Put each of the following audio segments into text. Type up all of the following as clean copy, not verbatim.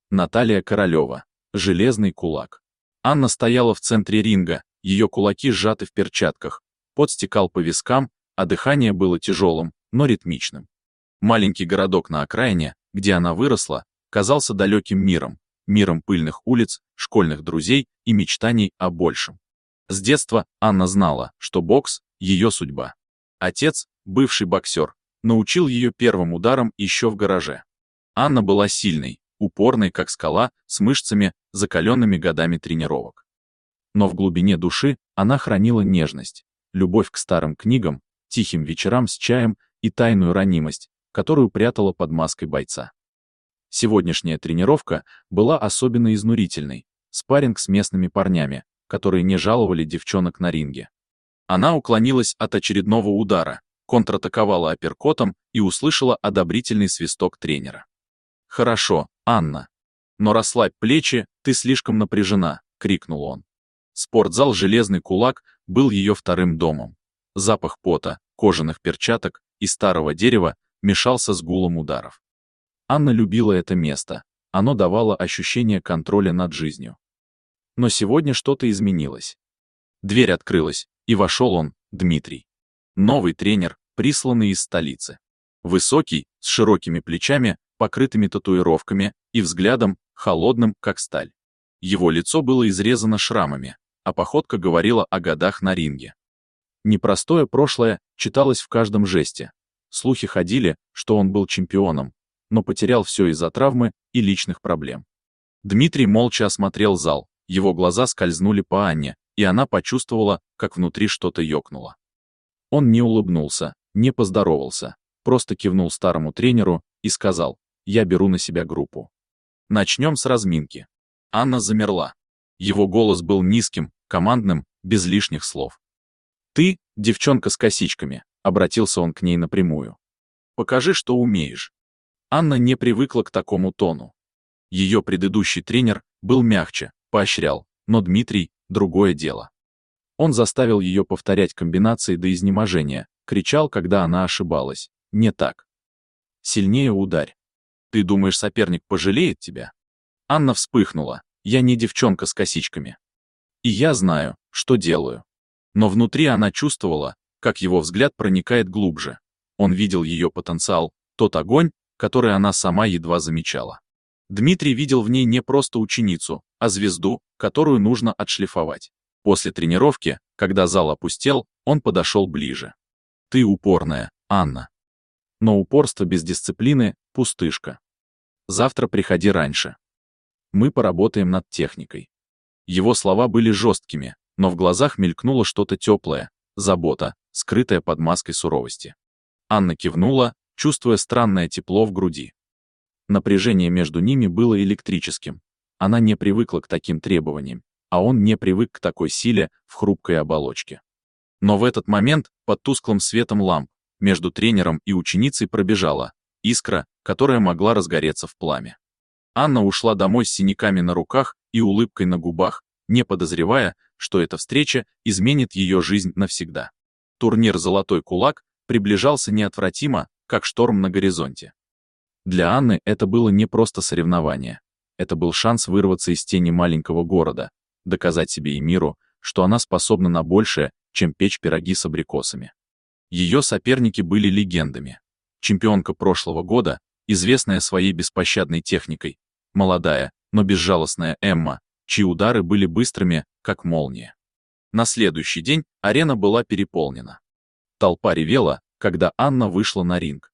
Наталья Королева. Железный кулак. Анна стояла в центре ринга, ее кулаки сжаты в перчатках, пот стекал по вискам, а дыхание было тяжелым, но ритмичным. Маленький городок на окраине, где она выросла, казался далеким миром, миром пыльных улиц, школьных друзей и мечтаний о большем. С детства Анна знала, что бокс – ее судьба. Отец, бывший боксер, научил ее первым ударам еще в гараже. Анна была сильной, упорной, как скала, с мышцами, закаленными годами тренировок. Но в глубине души она хранила нежность, любовь к старым книгам, тихим вечерам с чаем и тайную ранимость, которую прятала под маской бойца. Сегодняшняя тренировка была особенно изнурительной, спарринг с местными парнями, которые не жаловали девчонок на ринге. Она уклонилась от очередного удара, контратаковала апперкотом и услышала одобрительный свисток тренера. «Хорошо, Анна. Но расслабь плечи, ты слишком напряжена», — крикнул он. Спортзал «Железный кулак» был ее вторым домом. Запах пота, кожаных перчаток и старого дерева мешался с гулом ударов. Анна любила это место, оно давало ощущение контроля над жизнью. Но сегодня что-то изменилось. Дверь открылась, и вошел он, Дмитрий. Новый тренер, присланный из столицы. Высокий, с широкими плечами, покрытыми татуировками, и взглядом, холодным, как сталь. Его лицо было изрезано шрамами, а походка говорила о годах на ринге. Непростое прошлое читалось в каждом жесте. Слухи ходили, что он был чемпионом, но потерял все из-за травмы и личных проблем. Дмитрий молча осмотрел зал, его глаза скользнули по Анне, и она почувствовала, как внутри что-то ёкнуло. Он не улыбнулся, не поздоровался, просто кивнул старому тренеру и сказал: «Я беру на себя группу. Начнем с разминки». Анна замерла. Его голос был низким, командным, без лишних слов. «Ты, девчонка с косичками», — обратился он к ней напрямую. «Покажи, что умеешь». Анна не привыкла к такому тону. Ее предыдущий тренер был мягче, поощрял, но Дмитрий — другое дело. Он заставил ее повторять комбинации до изнеможения, кричал, когда она ошибалась. «Не так. Сильнее ударь. Ты думаешь, соперник пожалеет тебя?» Анна вспыхнула. «Я не девчонка с косичками. И я знаю, что делаю». Но внутри она чувствовала, как его взгляд проникает глубже. Он видел ее потенциал, тот огонь, который она сама едва замечала. Дмитрий видел в ней не просто ученицу, а звезду, которую нужно отшлифовать. После тренировки, когда зал опустел, он подошел ближе. «Ты упорная, Анна. Но упорство без дисциплины — пустышка. Завтра приходи раньше. Мы поработаем над техникой». Его слова были жесткими, но в глазах мелькнуло что-то теплое, забота, скрытая под маской суровости. Анна кивнула, чувствуя странное тепло в груди. Напряжение между ними было электрическим. Она не привыкла к таким требованиям, а он не привык к такой силе в хрупкой оболочке. Но в этот момент, под тусклым светом ламп, между тренером и ученицей пробежала искра, которая могла разгореться в пламя. Анна ушла домой с синяками на руках и улыбкой на губах, не подозревая, что эта встреча изменит ее жизнь навсегда. Турнир «Золотой кулак» приближался неотвратимо, как шторм на горизонте. Для Анны это было не просто соревнование. Это был шанс вырваться из тени маленького города, доказать себе и миру, что она способна на большее, чем печь пироги с абрикосами. Ее соперники были легендами. Чемпионка прошлого года, известная своей беспощадной техникой, молодая, но безжалостная Эмма, чьи удары были быстрыми, как молния. На следующий день арена была переполнена. Толпа ревела, когда Анна вышла на ринг.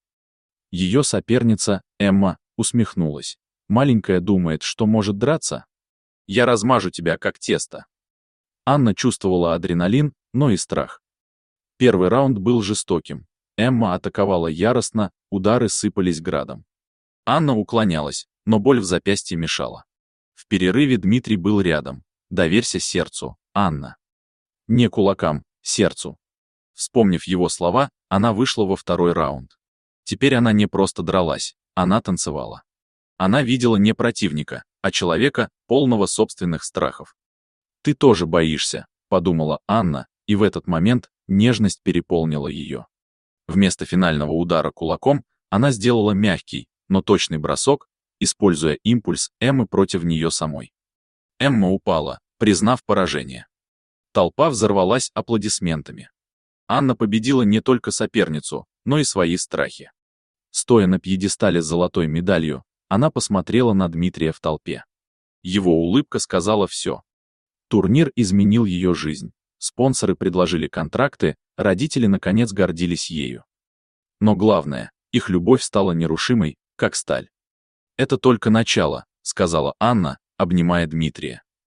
Ее соперница, Эмма, усмехнулась. Маленькая думает, что может драться? Я размажу тебя, как тесто. Анна чувствовала адреналин, но и страх. Первый раунд был жестоким. Эмма атаковала яростно, удары сыпались градом. Анна уклонялась, но боль в запястье мешала. В перерыве Дмитрий был рядом. «Доверься сердцу, Анна». Не кулакам, сердцу. Вспомнив его слова, она вышла во второй раунд. Теперь она не просто дралась, она танцевала. Она видела не противника, а человека, полного собственных страхов. «Ты тоже боишься», — подумала Анна, и в этот момент нежность переполнила ее. Вместо финального удара кулаком она сделала мягкий, но точный бросок, используя импульс Эммы против нее самой. Эмма упала, признав поражение. Толпа взорвалась аплодисментами. Анна победила не только соперницу, но и свои страхи. Стоя на пьедестале с золотой медалью, она посмотрела на Дмитрия в толпе. Его улыбка сказала все. Турнир изменил ее жизнь. Спонсоры предложили контракты, родители наконец гордились ею. Но главное, их любовь стала нерушимой, как сталь. «Это только начало», — сказала Анна, обнимая Дмитрия.